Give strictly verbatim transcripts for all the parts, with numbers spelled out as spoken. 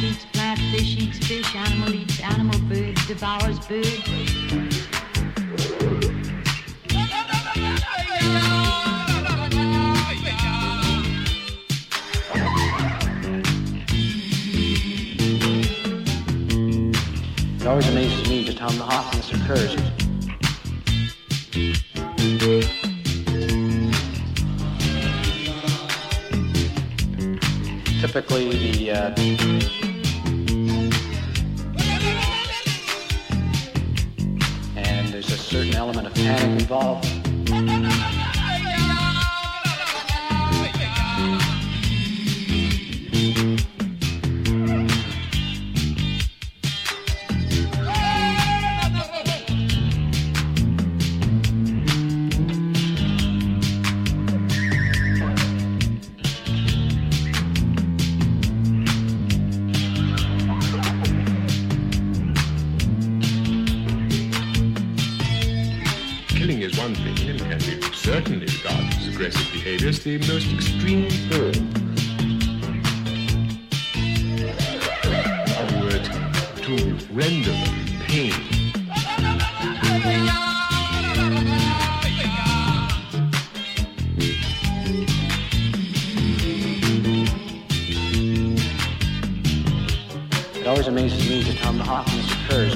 Plant eats plant, fish eats fish, animal eats animal, bird devours bird. It always amazes me just how often this occurs. Typically, the uh, and there's a certain element of panic involved. Certainly regarded as aggressive behavior as the most extreme form. In other words, to render them pain. It always amazes me just how often this occurs.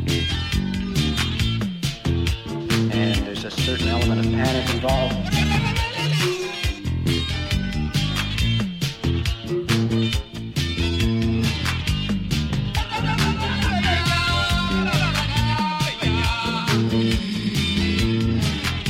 Certain element of panic involved.